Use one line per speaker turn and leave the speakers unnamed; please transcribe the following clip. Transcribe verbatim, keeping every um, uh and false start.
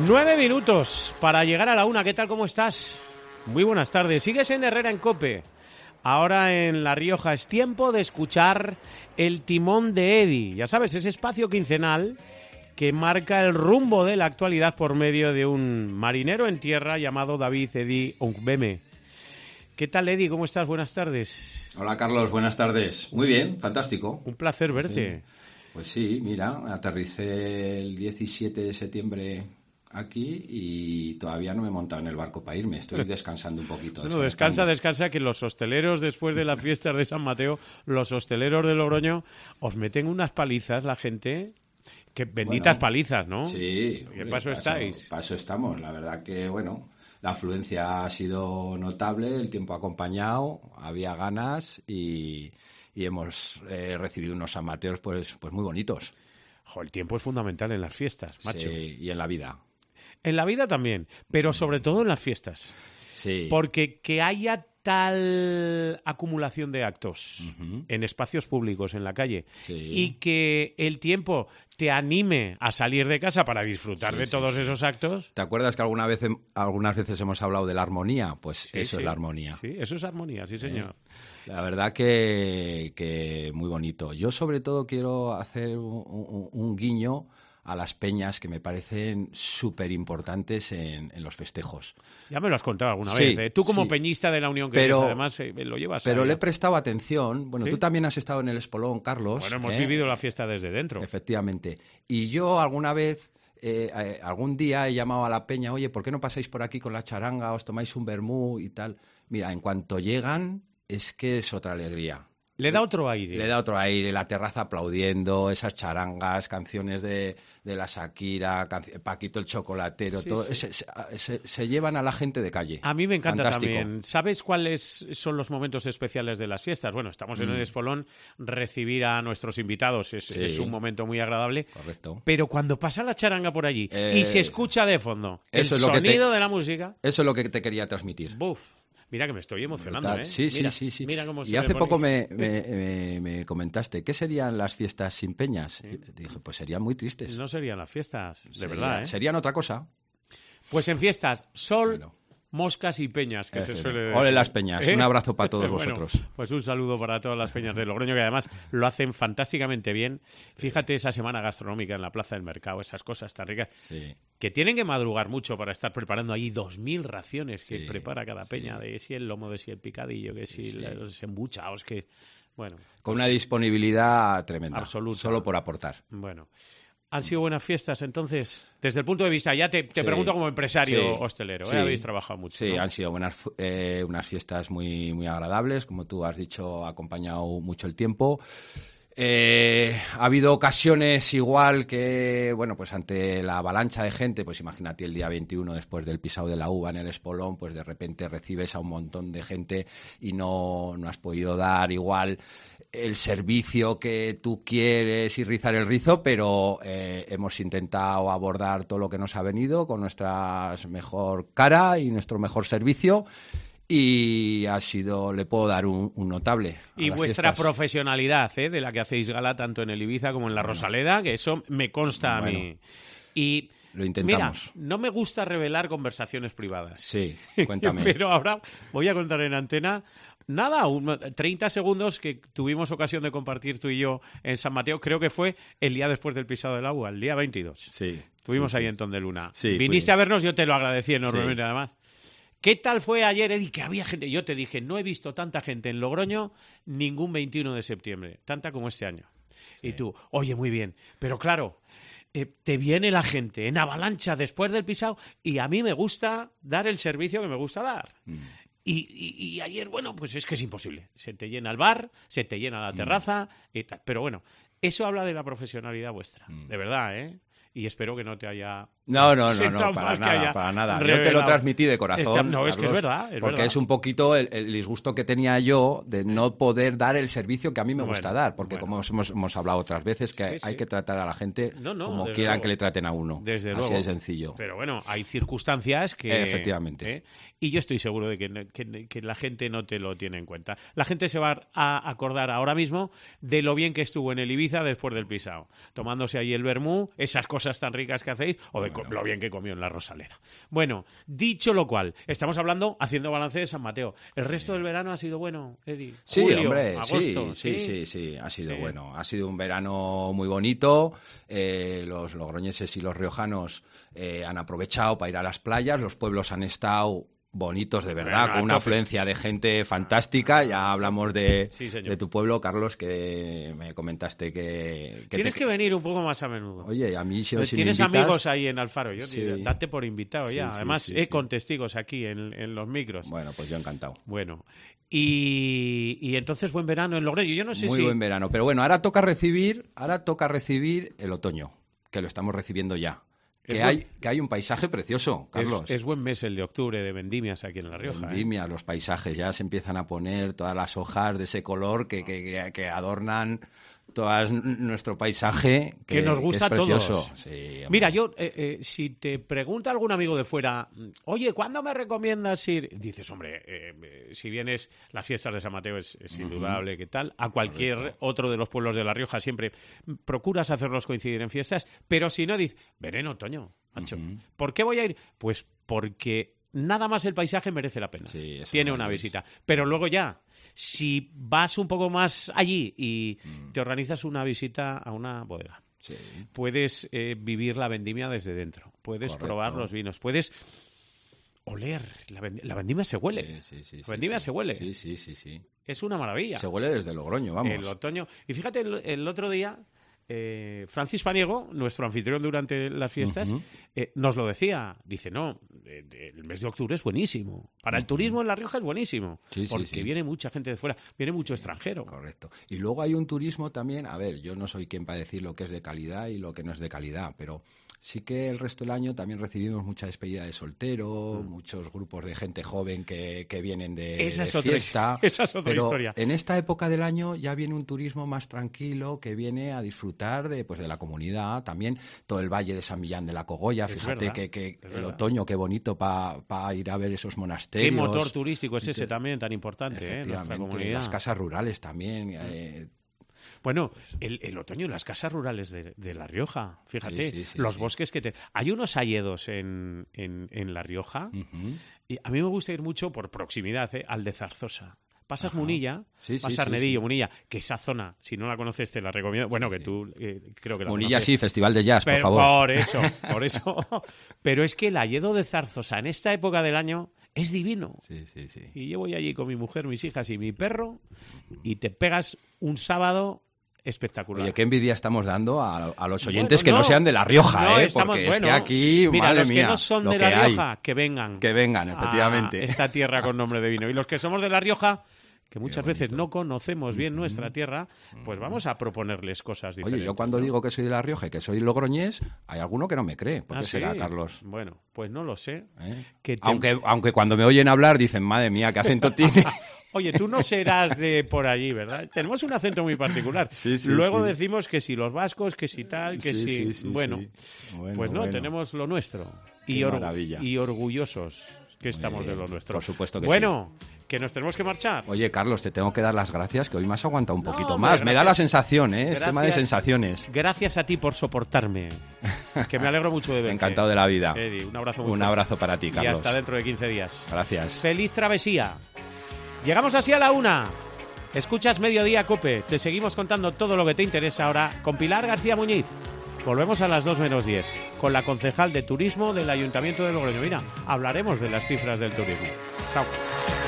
Nueve minutos para llegar a la una. ¿Qué tal? ¿Cómo estás? Muy buenas tardes. Sigues en Herrera en COPE. Ahora en La Rioja es tiempo de escuchar el timón de Edi. Ya sabes, ese espacio quincenal que marca el rumbo de la actualidad por medio de un marinero en tierra llamado David Edi Ongbeme. ¿Qué tal, Edi? ¿Cómo estás? Buenas tardes.
Hola, Carlos. Buenas tardes. Muy bien, fantástico.
Un placer verte.
Sí. Pues sí, mira, aterricé el diecisiete de septiembre aquí y todavía no me he montado en el barco para irme. Estoy descansando un poquito.
Bueno, descansa, descansa, que los hosteleros después de las fiestas de San Mateo, los hosteleros de Logroño, os meten unas palizas la gente. Que benditas bueno, palizas, ¿no?
Sí.
¿Qué paso estáis?
Paso estamos. La verdad que, bueno, la afluencia ha sido notable, el tiempo ha acompañado, había ganas y, y hemos eh, recibido unos San Mateos pues, pues muy bonitos.
Jo, el tiempo es fundamental en las fiestas, macho.
Sí, y en la vida.
En la vida también, pero sobre todo en las fiestas.
Sí.
Porque que haya tal acumulación de actos
uh-huh.
en espacios públicos, en la calle,
sí.
y que el tiempo te anime a salir de casa para disfrutar
sí,
de
sí,
todos
sí.
esos actos.
¿Te acuerdas que alguna vez, algunas veces hemos hablado de la armonía? Pues
sí,
eso
sí.
es la armonía.
Sí, eso es armonía, sí, señor.
Eh, la verdad que, que muy bonito. Yo sobre todo quiero hacer un, un, un guiño a las peñas que me parecen súper importantes en, en los festejos.
Ya me lo has contado alguna
sí,
vez. ¿eh? Tú como
sí.
peñista de la Unión que
pero,
eres, además eh, lo llevas.
Pero
allá.
le he prestado atención. Bueno,
¿sí?
Tú también has estado en el Espolón, Carlos.
Bueno, hemos
¿eh?
vivido la fiesta desde dentro.
Efectivamente. Y yo alguna vez, eh, eh, algún día he llamado a la peña, oye, ¿por qué no pasáis por aquí con la charanga, os tomáis un vermú y tal? Mira, en cuanto llegan, es que es otra alegría.
Le da otro aire.
Le da otro aire, la terraza aplaudiendo, esas charangas, canciones de, de la Shakira, canc- Paquito el Chocolatero,
sí,
todo,
sí.
Se, se, se, se llevan a la gente de calle.
A mí me encanta
Fantástico.
también. ¿Sabes cuáles son los momentos especiales de las fiestas? Bueno, estamos en mm. el Espolón, recibir a nuestros invitados es,
sí.
es un momento muy agradable.
Correcto.
Pero cuando pasa la charanga por allí eh, y se escucha de fondo
eso
el
es lo
sonido
que te,
de la música...
Eso es lo que te quería transmitir.
¡Buf! Mira que me estoy emocionando,
Brutal.
¿eh?
Sí,
mira,
sí, sí, sí.
Mira cómo se
y hace
me
poco
pone...
me, me, me, me comentaste, ¿qué serían las fiestas sin peñas?
Sí.
Dije, pues serían muy tristes.
No serían las fiestas, de
Sería,
verdad, ¿eh?
Serían otra cosa.
Pues en fiestas, sol...
Bueno.
Moscas y peñas, que
Ese,
se suele decir.
Ole las peñas,
¿Eh?
un abrazo para todos
bueno,
vosotros.
Pues un saludo para todas las peñas de Logroño, que además lo hacen fantásticamente bien. Fíjate esa semana gastronómica en la Plaza del Mercado, esas cosas tan ricas,
sí.
que tienen que madrugar mucho para estar preparando ahí dos mil raciones que
sí,
prepara cada peña,
sí.
de si el lomo, de si el picadillo, que si sí. los embuchaos, que... bueno.
Con una disponibilidad tremenda.
Absoluta.
Solo por aportar.
Bueno. ¿Han sido buenas fiestas, entonces? Desde el punto de vista, ya te, te
sí,
pregunto como empresario
sí,
hostelero,
sí,
¿eh? Habéis trabajado mucho.
Sí,
¿no?
han sido buenas, eh, unas fiestas muy, muy agradables. Como tú has dicho, ha acompañado mucho el tiempo. Eh, ha habido ocasiones igual que, bueno, pues ante la avalancha de gente, pues imagínate el día veintiuno después del pisado de la uva en el Espolón, pues de repente recibes a un montón de gente y no, no has podido dar igual el servicio que tú quieres y rizar el rizo, pero eh, hemos intentado abordar todo lo que nos ha venido con nuestra mejor cara y nuestro mejor servicio. Y ha sido, le puedo dar un, un notable.
Y vuestra fiestas. Profesionalidad, ¿eh? De la que hacéis gala tanto en el Ibiza como en la bueno. Rosaleda, que eso me consta bueno. a mí. Y
lo intentamos.
Mira, no me gusta revelar conversaciones privadas.
Sí, cuéntame.
Pero ahora voy a contar en antena, nada, un, treinta segundos que tuvimos ocasión de compartir tú y yo en San Mateo, creo que fue el día después del pisado del agua, el día veintidós.
Sí.
Estuvimos
sí,
ahí
sí.
en Tondeluna.
Sí,
viniste
fui.
a vernos, yo te lo agradecí enormemente,
sí.
además. ¿Qué tal fue ayer, Edi? Que había gente. Yo te dije, no he visto tanta gente en Logroño ningún veintiuno de septiembre, tanta como este año. Sí. Y tú, oye, muy bien. Pero claro, eh, te viene la gente en avalancha después del pisado y a mí me gusta dar el servicio que me gusta dar. Mm. Y, y, y ayer, bueno, pues es que es imposible. Se te llena el bar, se te llena la terraza mm. y tal. Pero bueno, eso habla de la profesionalidad vuestra, mm. de verdad, ¿eh? Y espero que no te haya...
No, no, no, no para nada, para nada.
Revelado.
Yo te lo transmití de corazón,
es que, No,
Carlos,
es que es verdad, es
porque
verdad.
es un poquito el, el disgusto que tenía yo de no poder dar el servicio que a mí me
bueno,
gusta dar, porque
bueno.
como hemos, hemos hablado otras veces, que
sí,
hay
sí.
que tratar a la gente
no, no,
como quieran
luego.
que le traten a uno.
Desde
Así
luego.
de sencillo.
Pero bueno, hay circunstancias que...
Efectivamente.
¿eh? Y yo estoy seguro de que, que, que la gente no te lo tiene en cuenta. La gente se va a acordar ahora mismo de lo bien que estuvo en el Ibiza después del pisao, tomándose ahí el vermú, esas cosas cosas tan ricas que hacéis o de
Bueno.
lo bien que comió en la Rosaleda. Bueno, dicho lo cual, estamos hablando, haciendo balance de San Mateo. ¿El resto del verano ha sido bueno, Eddie?
Sí,
Julio,
hombre,
agosto,
sí, sí, sí, sí, ha sido
Sí.
bueno. Ha sido un verano muy bonito. Eh, los logroñeses y los riojanos eh, han aprovechado para ir a las playas. Los pueblos han estado bonitos de verdad,
Venga,
con una
a tope.
afluencia de gente fantástica. Ya hablamos de,
Sí, señor.
de tu pueblo, Carlos, que me comentaste que... que
Tienes
te-
que venir un poco más a menudo.
Oye, a mí si, si me
Tienes
invitas-
amigos ahí en Alfaro, yo
Sí.
diría, date por invitado
Sí,
ya.
sí,
Además,
sí,
eh,
sí.
con testigos aquí en, en los micros.
Bueno, pues yo encantado.
Bueno, y, y entonces buen verano en Logroño. Yo no sé
Muy
si...
buen verano. Pero bueno, ahora toca recibir, ahora toca recibir el otoño, que lo estamos recibiendo ya.
Es
Que
buen-
hay, que hay un paisaje precioso, Carlos.
Es, es buen mes el de octubre de vendimias aquí en La Rioja. ¿eh?
Vendimia, los paisajes ya se empiezan a poner todas las hojas de ese color que, que, que- que adornan todo nuestro paisaje.
Que nos gusta
es
a
precioso.
todos.
Sí, hombre.
Mira, yo, eh, eh, si te pregunta algún amigo de fuera, oye, ¿cuándo me recomiendas ir? Dices, hombre, eh, eh, si vienes, las fiestas de San Mateo es, es indudable, ¿qué tal? A cualquier
Correcto.
otro de los pueblos de La Rioja siempre procuras hacerlos coincidir en fiestas, pero si no, dices, veré en otoño, macho.
Ujú.
¿Por qué voy a ir? Pues porque nada más el paisaje merece la pena.
Sí, eso
Tiene
lo
una
es.
visita. Pero luego ya, si vas un poco más allí y
Mm.
te organizas una visita a una bodega,
Sí.
puedes eh, vivir la vendimia desde dentro, puedes
Correcto.
probar los vinos, puedes oler. La, vend- la vendimia se huele,
Sí, sí, sí,
La vendimia
sí.
se huele.
Sí, sí, sí, sí.
es una maravilla.
Se huele desde Logroño, vamos.
El otoño. Y fíjate, el, el otro día, eh, Francis Paniego, nuestro anfitrión durante las fiestas,
Ujú.
eh, nos lo decía. Dice, no, eh, de- el mes de octubre es buenísimo. Para el
Ujú.
turismo en La Rioja es buenísimo.
Sí, sí,
porque
sí.
viene mucha gente de fuera, viene mucho extranjero.
Correcto. Y luego hay un turismo también, a ver, yo no soy quien para decir lo que es de calidad y lo que no es de calidad, pero sí que el resto del año también recibimos mucha despedida de soltero,
Mm.
muchos grupos de gente joven que, que vienen de,
Esa
de
es otra-
fiesta.
esa es otra
pero
historia.
En esta época del año ya viene un turismo más tranquilo que viene a disfrutar de, pues, de la comunidad, también todo el valle de San Millán de la Cogolla,
Es
fíjate
verdad,
que, que
es
el
verdad.
otoño, qué bonito para ir a ver esos monasterios.
¿Qué motor turístico es
Y
ese
que-
también tan importante eh, en nuestra
Efectivamente,
comunidad?
las casas rurales también. eh,
Bueno, el, el otoño, las casas rurales de, de La Rioja, fíjate,
Sí, sí, sí,
los
sí.
bosques que te... Hay unos hayedos en, en, en La Rioja
ujú.
y a mí me gusta ir mucho por proximidad eh, al de Zarzosa. Pasas
Ajá.
Munilla,
Sí, sí,
pasas
sí,
Arnedillo,
sí.
Munilla, que esa zona, si no la conoces, te la recomiendo. Bueno,
Sí,
que
sí.
tú eh, creo que la
Munilla
conoces.
sí, Festival de Jazz, por
Pero
favor.
por eso, por eso. Pero es que el hayedo de Zarzosa en esta época del año es divino.
Sí, sí, sí.
Y yo voy allí con mi mujer, mis hijas y mi perro y te pegas un sábado espectacular.
Oye, qué envidia estamos dando a, a los oyentes
Bueno,
que no,
no,
sean de La Rioja,
no,
¿eh?
estamos-
Porque es
bueno,
que aquí,
mira,
madre
los que
mía,
no son
lo
de
que
La
hay.
Rioja, que vengan.
Que vengan, efectivamente.
A esta tierra con nombre de vino. Y los que somos de La Rioja, que muchas
Qué
veces
bonito.
no conocemos bien nuestra tierra, pues vamos a proponerles cosas diferentes.
Oye, yo cuando
¿no?
digo que soy de La Rioja y que soy logroñés, hay alguno que no me cree. ¿Por
¿Ah,
qué
sí?
será, Carlos?
Bueno, pues no lo sé.
¿Eh?
Que te-
Aunque, aunque cuando me oyen hablar dicen, madre mía, qué acento tiene.
Oye, tú no serás de por allí, ¿verdad? Tenemos un acento muy particular.
Sí, sí,
Luego
sí.
decimos que si los vascos, que si tal, que
Sí,
si...
sí, sí,
bueno,
sí. Bueno,
pues no,
bueno.
tenemos lo nuestro. Y,
Qué
or-
maravilla.
y orgullosos que
Muy
estamos de
bien,
lo nuestro.
por supuesto que
bueno, que nos tenemos que marchar.
Oye, Carlos, te tengo que dar las gracias, que hoy me has aguantado un
No,
poquito
hombre,
más. Me da
gracias.
la sensación, ¿eh? Es tema de
Gracias.
sensaciones.
Gracias a ti por soportarme. Que me alegro mucho de verte.
Encantado de la vida.
Eddie, un abrazo muy
Un
fuerte.
abrazo para ti,
Y
Carlos.
hasta dentro de quince días.
Gracias.
¡Feliz travesía! Llegamos así a la una. Escuchas Mediodía Cope. Te seguimos contando todo lo que te interesa ahora con Pilar García Muñiz. Volvemos a las dos menos diez con la concejal de Turismo del Ayuntamiento de Logroño. Mira, hablaremos de las cifras del turismo. Chao.